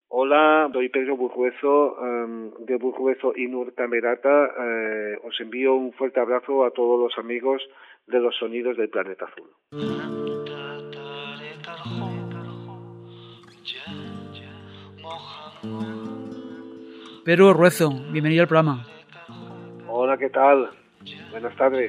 Hola, soy Pedro Burgueso, de Burgueso y Nur Camerata. Os envío un fuerte abrazo a todos los amigos de los sonidos del planeta azul. Pedro Ruezo, bienvenido al programa. Hola, ¿qué tal? Buenas tardes.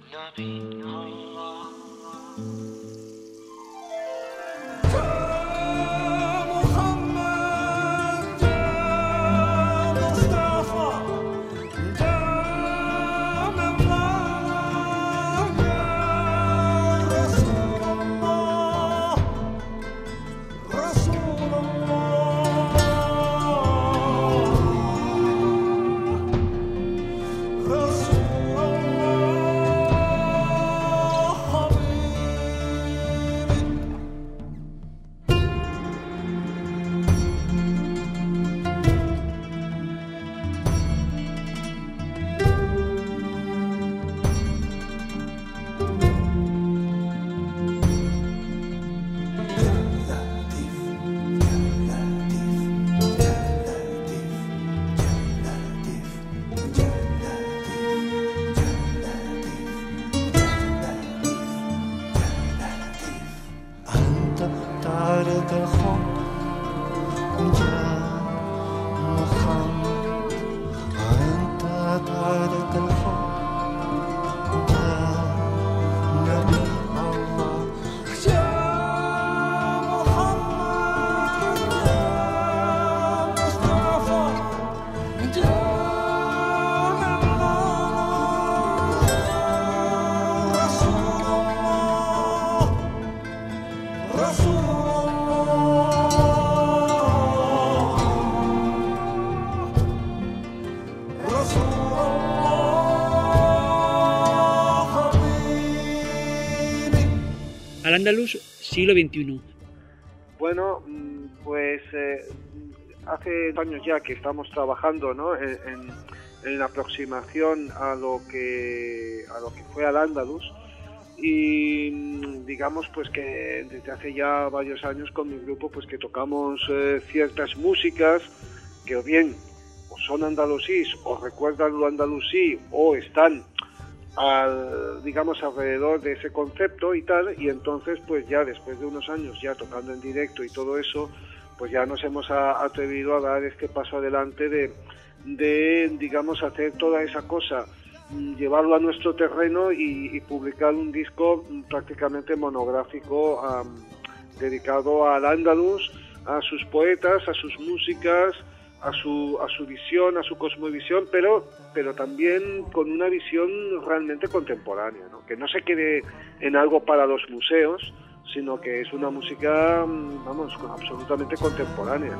Al-Ándalus, siglo XXI. Bueno, pues hace años ya que estamos trabajando, ¿no?, en la aproximación a lo que fue Al-Ándalus, y digamos pues que desde hace ya varios años con mi grupo pues que tocamos ciertas músicas que o bien o son andalusís o recuerdan lo andalusí o están digamos alrededor de ese concepto y tal, y entonces pues ya después de unos años ya tocando en directo y todo eso, pues ya nos hemos atrevido a dar este paso adelante de digamos hacer toda esa cosa, llevarlo a nuestro terreno y publicar un disco prácticamente monográfico dedicado al Andaluz, a sus poetas, a sus músicas, a su visión, a su cosmovisión, pero también con una visión realmente contemporánea, ¿no? Que no se quede en algo para los museos, sino que es una música, vamos, absolutamente contemporánea.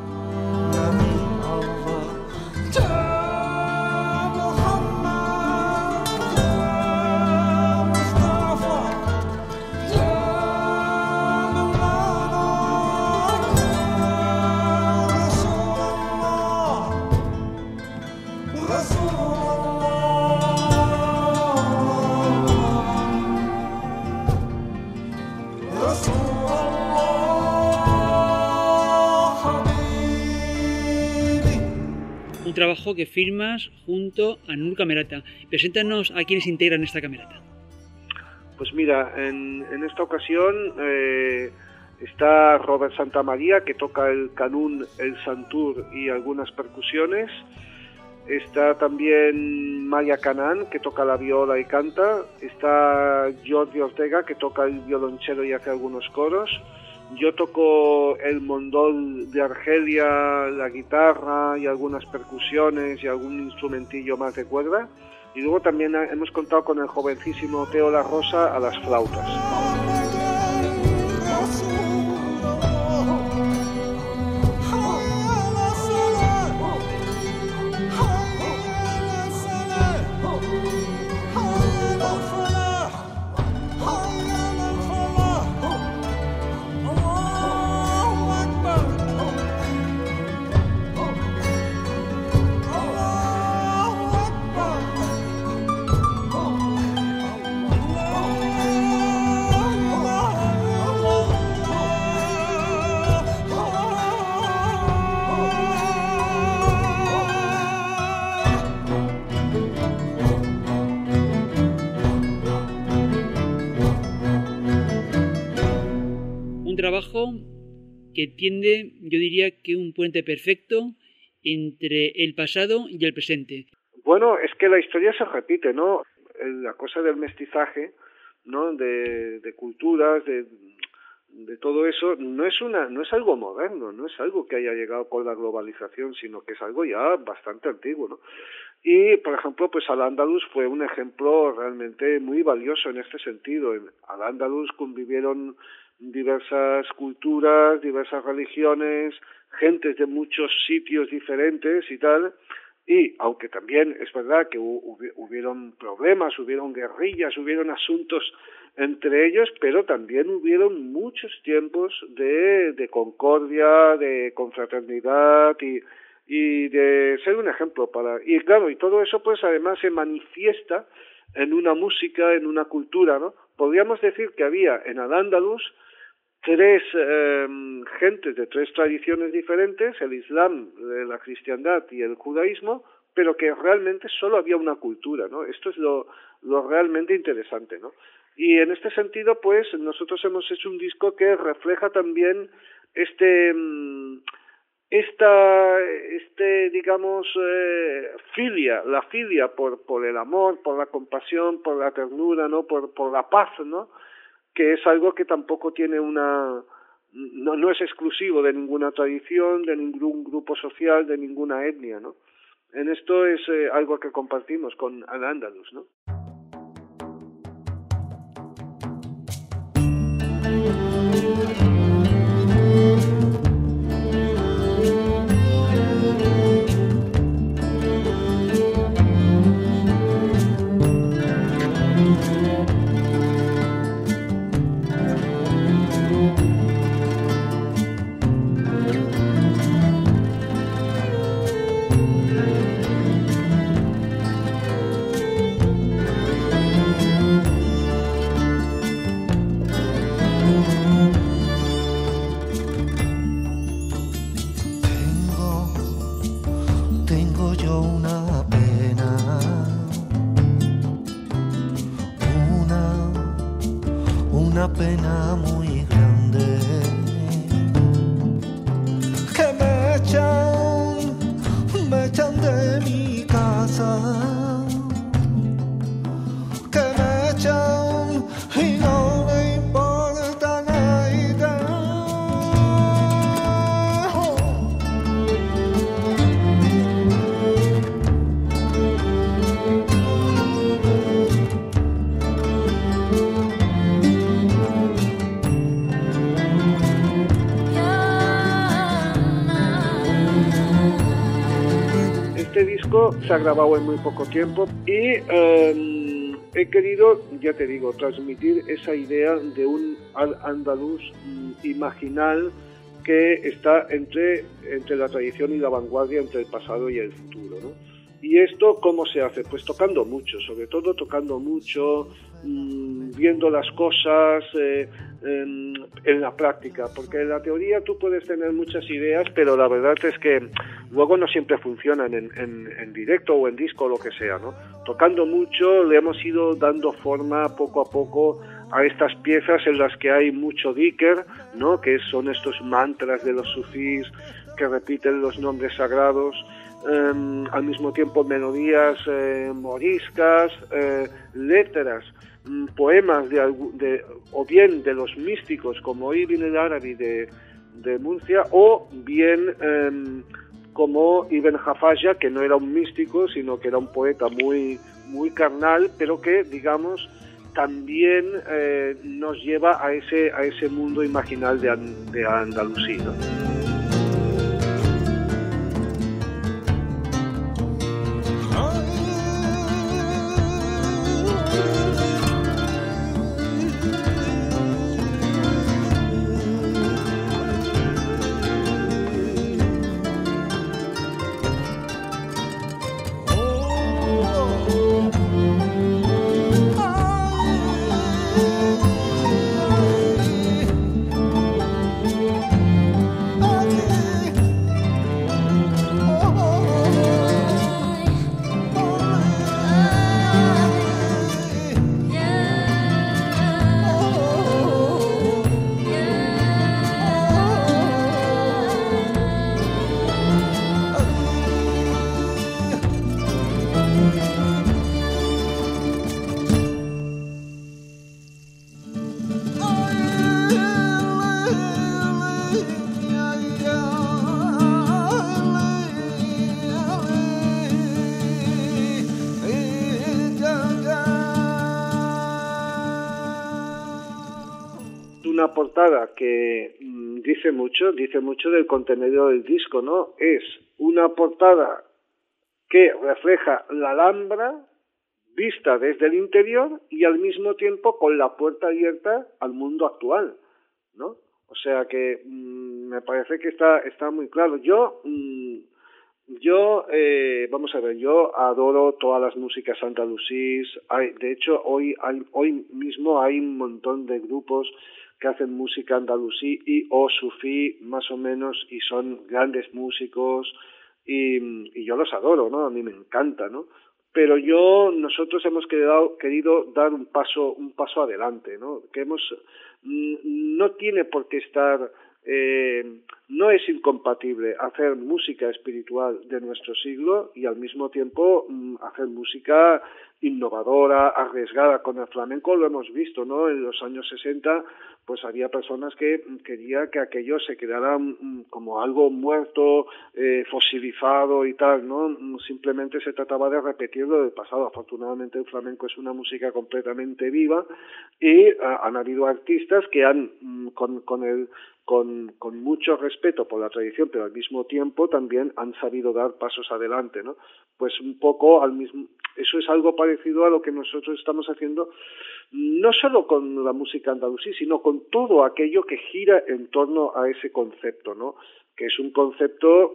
Un trabajo que firmas junto a Nur Camerata. Preséntanos a quienes integran esta camerata. Pues mira, en esta ocasión está Robert Santamaría, que toca el canún, el santur y algunas percusiones. Está también Maya Canán, que toca la viola y canta. Está Jordi Ortega, que toca el violonchelo y hace algunos coros. Yo toco el mondol de Argelia, la guitarra y algunas percusiones y algún instrumentillo más de cuerda. Y luego también hemos contado con el jovencísimo Teo La Rosa a las flautas. trabajo que tiende, yo diría que un puente perfecto entre el pasado y el presente. Bueno, es que la historia se repite, ¿no? La cosa del mestizaje, ¿no? De culturas, de todo eso, no es algo moderno, no es algo que haya llegado con la globalización, sino que es algo ya bastante antiguo, ¿no? Y, por ejemplo, pues Al-Ándalus fue un ejemplo realmente muy valioso en este sentido. En Al-Ándalus convivieron diversas culturas, diversas religiones, gentes de muchos sitios diferentes y tal, y aunque también es verdad que hubieron problemas, hubieron guerrillas, hubieron asuntos entre ellos, pero también hubieron muchos tiempos de concordia, de confraternidad y de ser un ejemplo y claro, y todo eso pues además se manifiesta en una música, en una cultura, ¿no? Podríamos decir que había en Al-Ándalus tres gentes de tres tradiciones diferentes, el Islam, la cristiandad y el judaísmo, pero que realmente solo había una cultura, ¿no? Esto es lo realmente interesante, ¿no? Y en este sentido, pues, nosotros hemos hecho un disco que refleja también digamos, la filia por el amor, por la compasión, por la ternura, ¿no? Por la paz, ¿no? Que es algo que tampoco tiene no es exclusivo de ninguna tradición, de ningún grupo social, de ninguna etnia, ¿no? En esto es algo que compartimos con Al-Ándalus, ¿no? Una pena muy grande que me echan de mi casa, que me echan y no le importa nada. Este disco se ha grabado en muy poco tiempo y he querido, ya te digo, transmitir esa idea de un Al-Ándalus imaginal que está entre la tradición y la vanguardia, entre el pasado y el futuro, ¿no? ¿Y esto cómo se hace? Pues tocando mucho, sobre todo tocando mucho, viendo las cosas en la práctica, porque en la teoría tú puedes tener muchas ideas, pero la verdad es que luego no siempre funcionan en directo o en disco o lo que sea, ¿no? Tocando mucho le hemos ido dando forma poco a poco a estas piezas en las que hay mucho dhikr, ¿no? Que son estos mantras de los sufís que repiten los nombres sagrados, al mismo tiempo melodías moriscas, letras, poemas o bien de los místicos como Ibn el-Arabi de Murcia, o bien como Ibn Jafaya, que no era un místico sino que era un poeta muy, muy carnal, pero que digamos también nos lleva a ese mundo imaginal de Andalusí, ¿no? portada que dice mucho del contenido del disco, ¿no? Es una portada que refleja la Alhambra vista desde el interior y al mismo tiempo con la puerta abierta al mundo actual, ¿no? O sea que me parece que está muy claro. Vamos a ver, yo adoro todas las músicas andalusíes. De hecho, hoy mismo hay un montón de grupos que hacen música andalusí o sufí, más o menos, y son grandes músicos, y yo los adoro, ¿no? A mí me encanta, ¿no? Pero nosotros hemos querido dar un paso adelante, ¿no? No tiene por qué estar, no es incompatible hacer música espiritual de nuestro siglo y al mismo tiempo hacer música innovadora, arriesgada. Con el flamenco lo hemos visto, ¿no? En los años 60, pues había personas que querían que aquello se quedara como algo muerto, fosilizado y tal, ¿no? Simplemente se trataba de repetir lo del pasado. Afortunadamente el flamenco es una música completamente viva y han habido artistas que han, con mucho respeto por la tradición, pero al mismo tiempo también han sabido dar pasos adelante, ¿no? Pues un poco eso es algo parecido a lo que nosotros estamos haciendo, no solo con la música andalusí, sino con todo aquello que gira en torno a ese concepto, ¿no? Que es un concepto,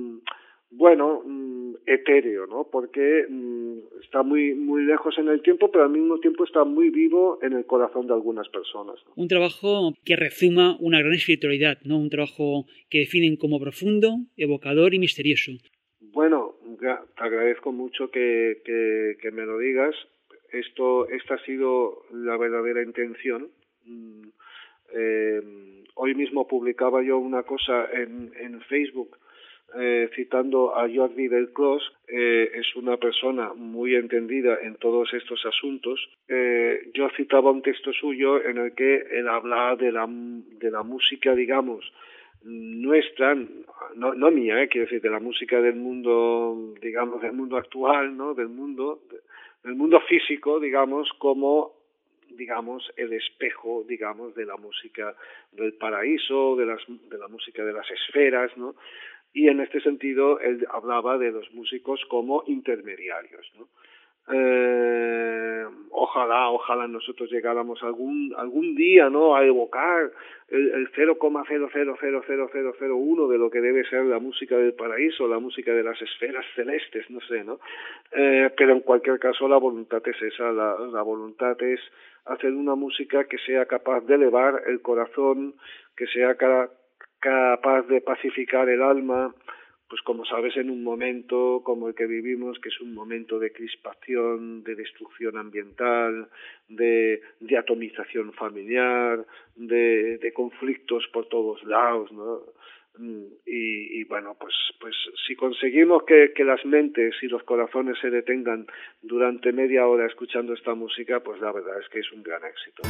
etéreo, ¿no? Porque está muy, muy lejos en el tiempo, pero al mismo tiempo está muy vivo en el corazón de algunas personas, ¿no? Un trabajo que rezuma una gran espiritualidad, ¿no? Un trabajo que definen como profundo, evocador y misterioso. Bueno, te agradezco mucho que me lo digas. Esta ha sido la verdadera intención. Hoy mismo publicaba yo una cosa en Facebook, citando a Jordi del Clos. Es una persona muy entendida en todos estos asuntos. Yo citaba un texto suyo en el que él habla de la música, digamos, nuestra, no mía, quiero decir, de la música del mundo, digamos, del mundo actual, ¿no? Del mundo físico, digamos, como, digamos, el espejo, digamos, de la música del paraíso, de la música de las esferas, ¿no? Y en este sentido él hablaba de los músicos como intermediarios, ¿no? Ojalá nosotros llegáramos algún día, ¿no?, a evocar el 0,0000001 de lo que debe ser la música del paraíso, la música de las esferas celestes, no sé, ¿no? Pero en cualquier caso la voluntad es esa, la voluntad es hacer una música que sea capaz de elevar el corazón, que sea capaz de pacificar el alma, pues como sabes, en un momento como el que vivimos, que es un momento de crispación, de destrucción ambiental, de atomización familiar, de conflictos por todos lados, ¿no? Y bueno, pues si conseguimos que las mentes y los corazones se detengan durante media hora escuchando esta música, pues la verdad es que es un gran éxito.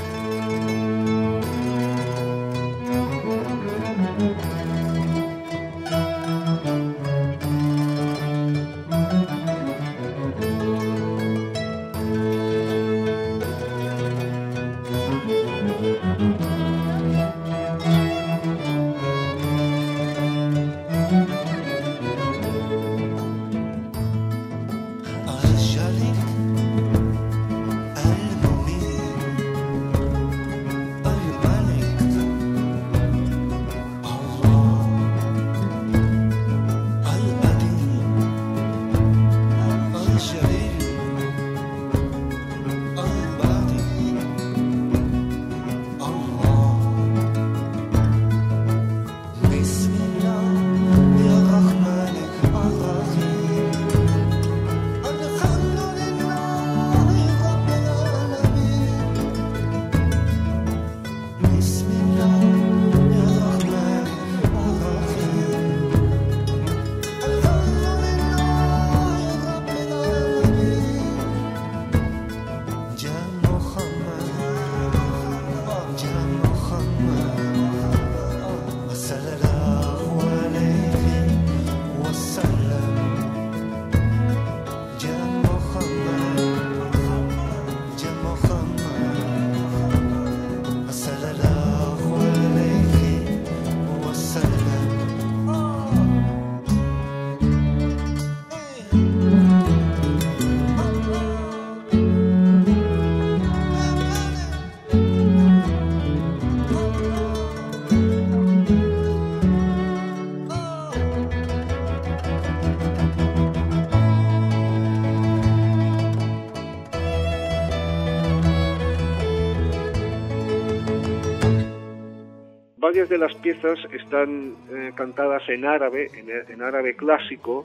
varias de las piezas están cantadas en árabe, en árabe clásico.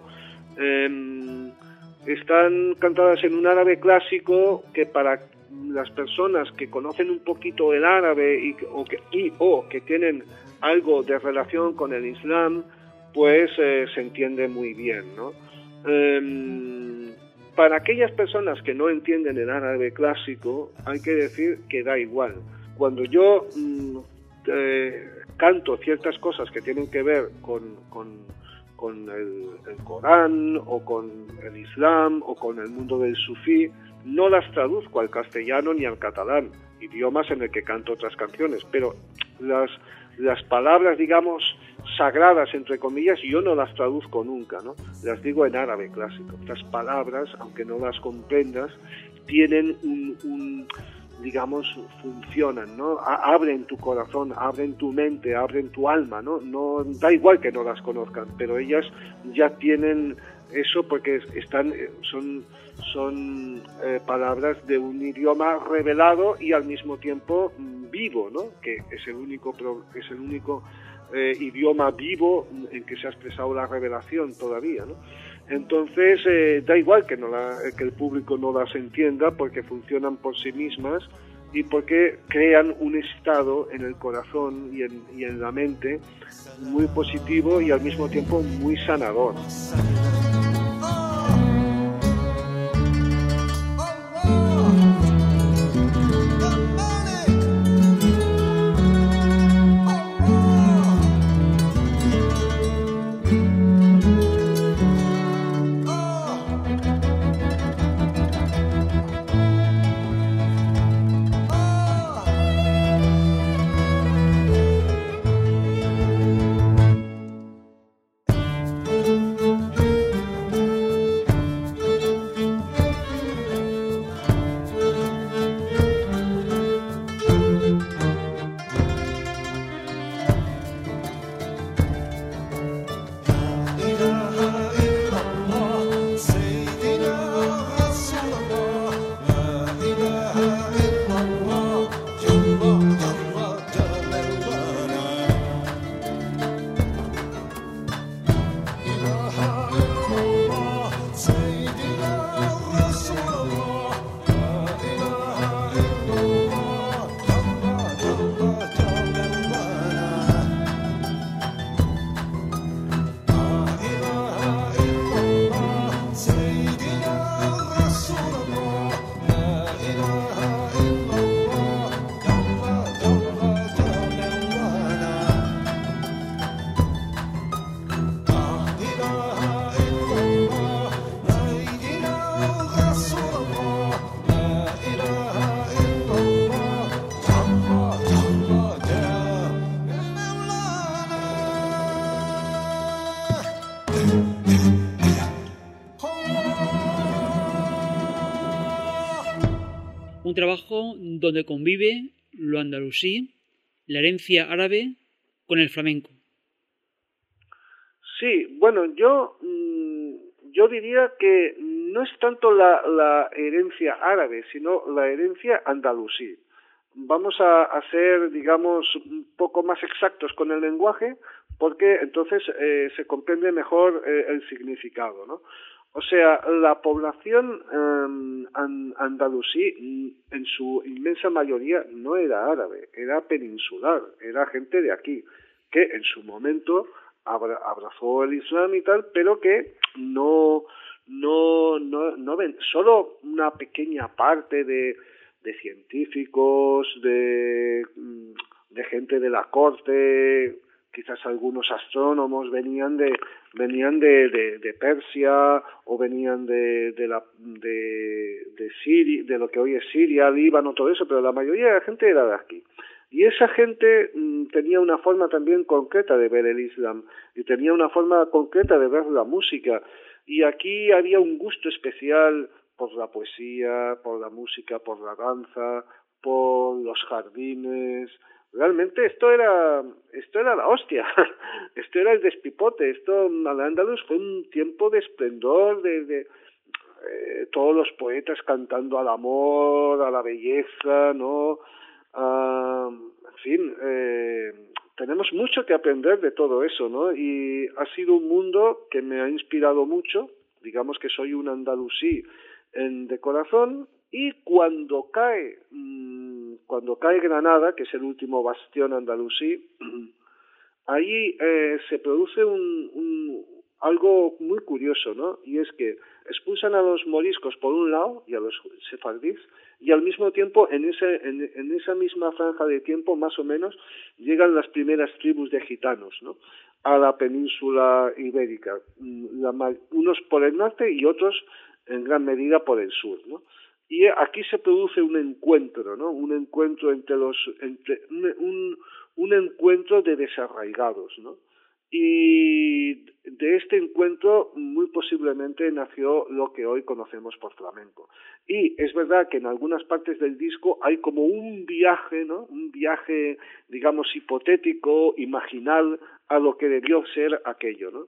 Están cantadas en un árabe clásico que para las personas que conocen un poquito el árabe o que tienen algo de relación con el Islam, pues se entiende muy bien, ¿no? Para aquellas personas que no entienden el árabe clásico, hay que decir que da igual. Cuando yo canto ciertas cosas que tienen que ver con el Corán o con el Islam o con el mundo del sufí, no las traduzco al castellano ni al catalán, idiomas en el que canto otras canciones, pero las palabras, digamos, sagradas, entre comillas, yo no las traduzco nunca, ¿no? Las digo en árabe clásico. Las palabras, aunque no las comprendas, tienen digamos, funcionan, ¿no? Abren tu corazón, abren tu mente, abren tu alma, ¿no? No da igual que no las conozcan, pero ellas ya tienen eso porque son palabras de un idioma revelado y al mismo tiempo vivo, ¿no? Que es el único idioma vivo en que se ha expresado la revelación todavía, ¿no? Entonces da igual que el público no las entienda, porque funcionan por sí mismas y porque crean un estado en el corazón y en la mente muy positivo y al mismo tiempo muy sanador. Un trabajo donde convive lo andalusí, la herencia árabe, con el flamenco. Sí, bueno, yo diría que no es tanto la herencia árabe, sino la herencia andalusí. Vamos a ser, digamos, un poco más exactos con el lenguaje, porque entonces se comprende mejor el significado, ¿no? O sea, la población andalusí, en su inmensa mayoría, no era árabe, era peninsular, era gente de aquí, que en su momento abrazó el Islam y tal, pero que no ven, solo una pequeña parte de científicos, de gente de la corte, quizás algunos astrónomos venían de Persia o venían de Siria, de lo que hoy es Siria, Líbano, todo eso, pero la mayoría de la gente era de aquí. Y esa gente tenía una forma también concreta de ver el Islam y tenía una forma concreta de ver la música. Y aquí había un gusto especial por la poesía, por la música, por la danza, por los jardines. Realmente esto era la hostia, esto era el despipote, Al-Ándalus fue un tiempo de esplendor, de todos los poetas cantando al amor, a la belleza, ¿no? En fin, tenemos mucho que aprender de todo eso, ¿no? Y ha sido un mundo que me ha inspirado mucho. Digamos que soy un andalusí de corazón, y cuando cae Granada, que es el último bastión andalusí, ahí se produce algo muy curioso, ¿no? Y es que expulsan a los moriscos por un lado y a los sefardíes, y al mismo tiempo en esa misma franja de tiempo, más o menos, llegan las primeras tribus de gitanos, ¿no?, a la península ibérica, unos por el norte y otros en gran medida por el sur, ¿no? Y aquí se produce un encuentro, ¿no? Un encuentro un encuentro de desarraigados, ¿no? Y de este encuentro muy posiblemente nació lo que hoy conocemos por flamenco. Y es verdad que en algunas partes del disco hay como un viaje, ¿no?, un viaje, digamos, hipotético, imaginal, a lo que debió ser aquello, ¿no?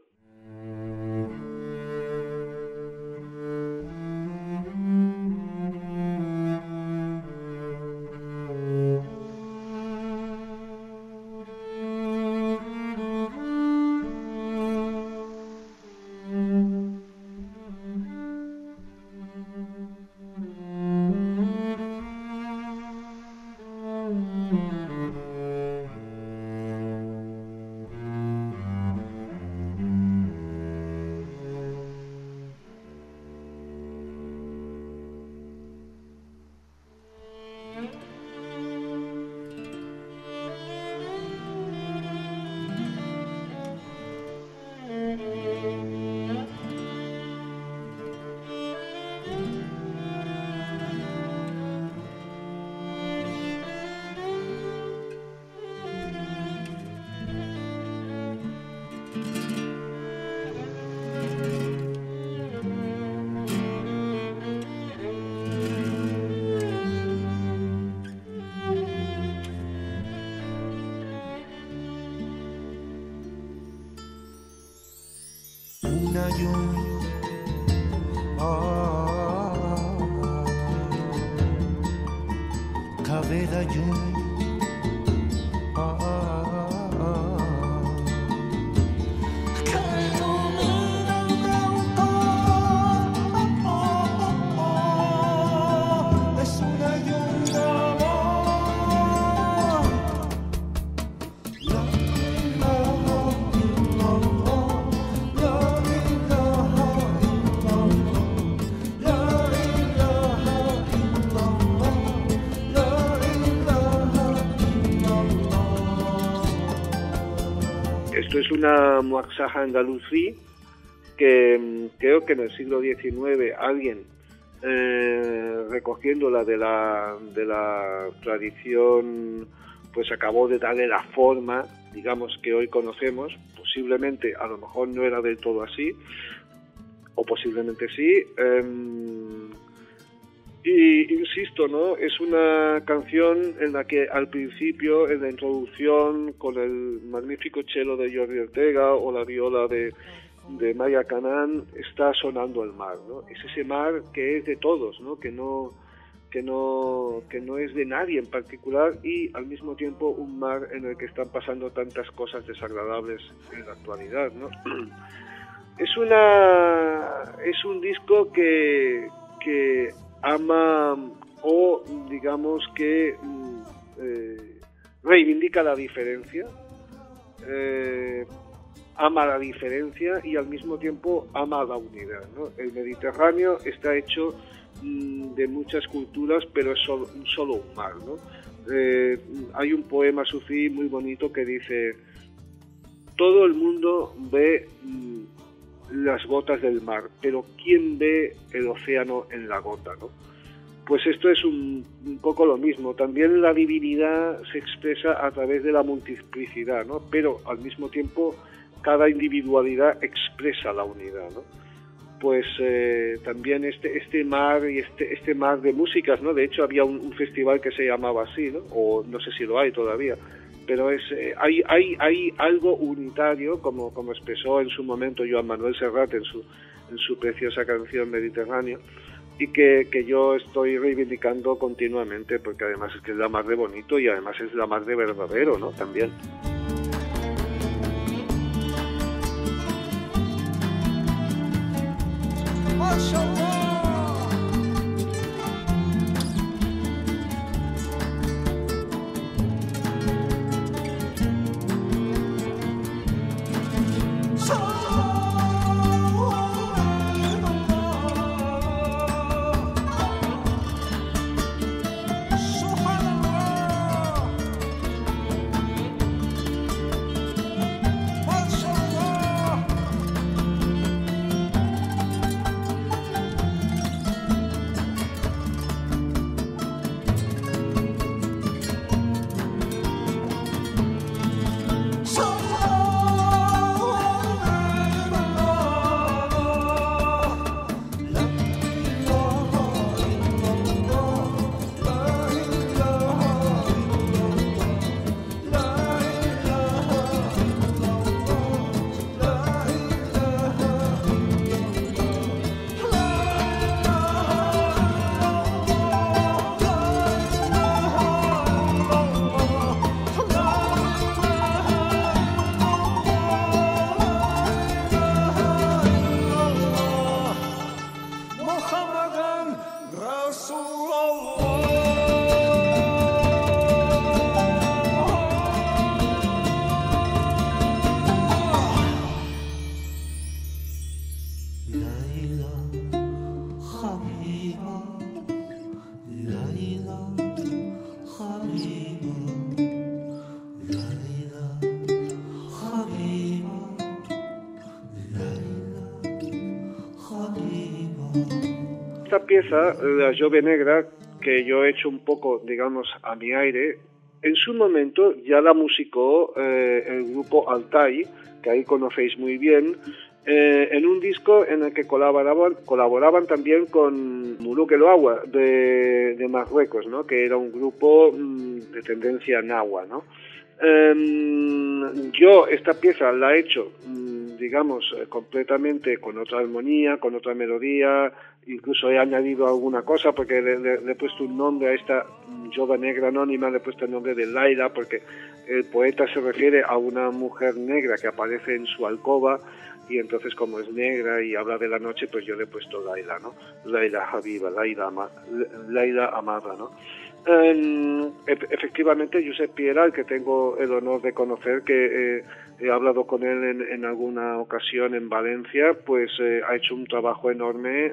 Esto es una muaxaja andalusí que creo que en el siglo XIX alguien recogiéndola de la tradición, pues acabó de darle la forma, digamos, que hoy conocemos. Posiblemente, a lo mejor no era del todo así, o posiblemente sí. Y insisto, ¿no?, es una canción en la que al principio, en la introducción, con el magnífico cello de Jordi Ortega o la viola de Maya Canán, está sonando el mar, ¿no? Es ese mar que es de todos, ¿no?, que no es de nadie en particular, y al mismo tiempo un mar en el que están pasando tantas cosas desagradables en la actualidad, ¿no? Es un disco que ama, o digamos que reivindica la diferencia, ama la diferencia y al mismo tiempo ama la unidad, ¿no? El Mediterráneo está hecho de muchas culturas, pero es solo un mar, ¿no? Hay un poema sufí muy bonito que dice: todo el mundo ve las gotas del mar, pero ¿quién ve el océano en la gota, no? Pues esto es un poco lo mismo. También la divinidad se expresa a través de la multiplicidad, ¿no? Pero al mismo tiempo cada individualidad expresa la unidad, ¿no? Pues también este mar y este mar de músicas, ¿no? De hecho había un festival que se llamaba así, ¿no? O no sé si lo hay todavía, pero hay algo unitario, como expresó en su momento Joan Manuel Serrat en su preciosa canción Mediterráneo, y que yo estoy reivindicando continuamente, porque además es que es la mar de bonito y además es la mar de verdadero, ¿no? También. Esta pieza, la Jove Negra, que yo he hecho un poco, digamos, a mi aire, en su momento ya la musicó el grupo Altai, que ahí conocéis muy bien, en un disco en el que colaboraban también con Muluque Loagua de Marruecos, ¿no? Que era un grupo de tendencia nahua, ¿no? Yo esta pieza la he hecho, digamos, completamente con otra armonía, con otra melodía, incluso he añadido alguna cosa porque le he puesto un nombre a esta Jove Negra anónima, le he puesto el nombre de Laila porque el poeta se refiere a una mujer negra que aparece en su alcoba y entonces como es negra y habla de la noche, pues yo le he puesto Laila, ¿no? Laila Habiba, Laila amada, ¿no? Efectivamente, Josep Piera, al que tengo el honor de conocer, que he hablado con él en alguna ocasión en Valencia, pues ha hecho un trabajo enorme,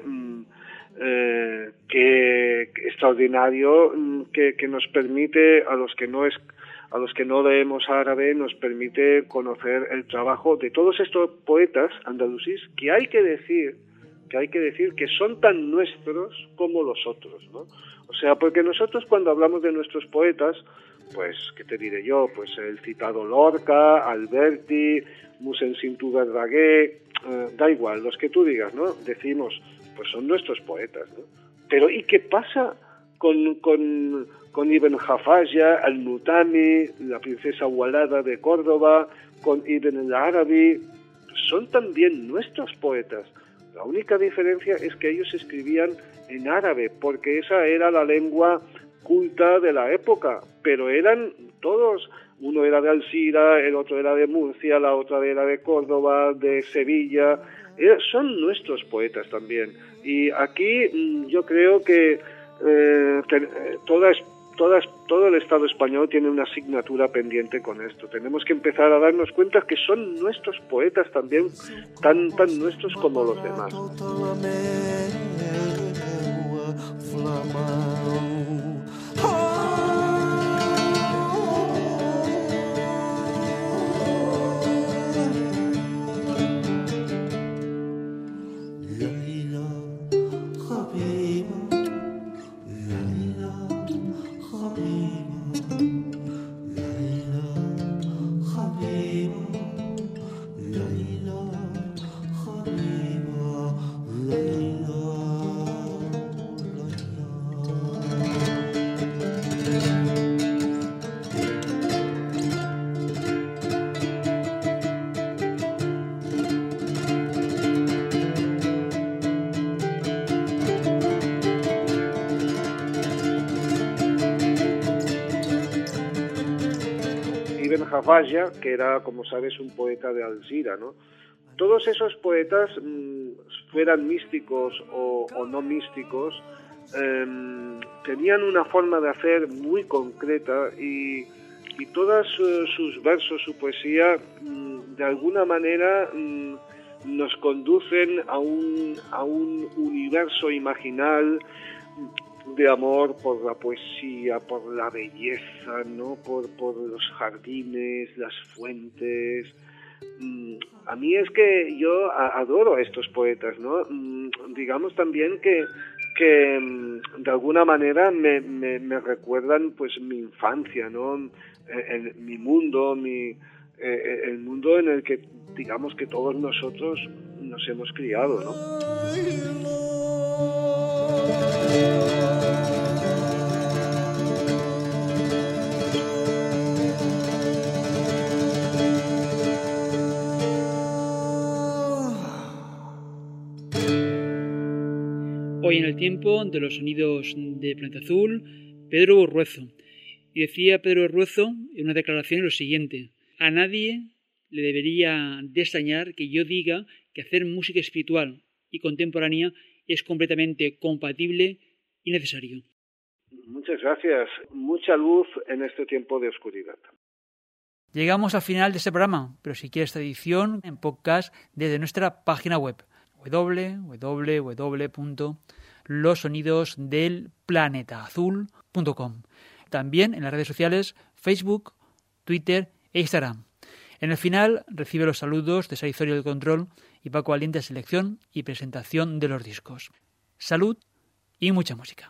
extraordinario, que nos permite, a los que no leemos árabe, nos permite conocer el trabajo de todos estos poetas andalusíes que hay que decir que son tan nuestros como los otros, ¿no? O sea, porque nosotros cuando hablamos de nuestros poetas, pues, ¿qué te diré yo? Pues el citado Lorca, Alberti, Mossèn Cinto Verdaguer, da igual, los que tú digas, ¿no? Decimos, pues son nuestros poetas, ¿no? Pero ¿y qué pasa con Ibn Jafaya, Al-Nutami, la princesa Walada de Córdoba, con Ibn el-Arabi? Son también nuestros poetas. La única diferencia es que ellos escribían en árabe, porque esa era la lengua culta de la época, pero eran todos, uno era de Alcira, el otro era de Murcia, la otra era de Córdoba, de Sevilla, son nuestros poetas también. Y aquí yo creo que todo el Estado español tiene una asignatura pendiente con esto. Tenemos que empezar a darnos cuenta que son nuestros poetas también, tan nuestros como los demás. Ibn Jafaya, que era, como sabes, un poeta de Alcira, ¿no? Todos esos poetas fueran místicos o no místicos, tenían una forma de hacer muy concreta y todos sus versos, su poesía, de alguna manera nos conducen a un universo imaginal de amor por la poesía, por la belleza, ¿no? Por los jardines, las fuentes. A mí es que yo adoro a estos poetas, ¿no? Digamos también que de alguna manera me recuerdan pues mi infancia, ¿no? Mi mundo, el mundo en el que digamos que todos nosotros nos hemos criado, ¿no? Hoy en el tiempo de los sonidos de Planeta Azul, Pedro Berruezo. Y decía Pedro Berruezo en una declaración lo siguiente: a nadie le debería de extrañar que yo diga que hacer música espiritual y contemporánea es completamente compatible y necesario. Muchas gracias. Mucha luz en este tiempo de oscuridad. Llegamos al final de este programa, pero si quieres esta edición en podcast desde nuestra página web www.losonidosdelplanetaazul.com. También en las redes sociales Facebook, Twitter e Instagram. En el final recibe los saludos de Sarizorio del Control y Paco Valiente, selección y presentación de los discos. Salud y mucha música.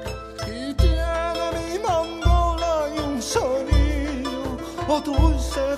Dulce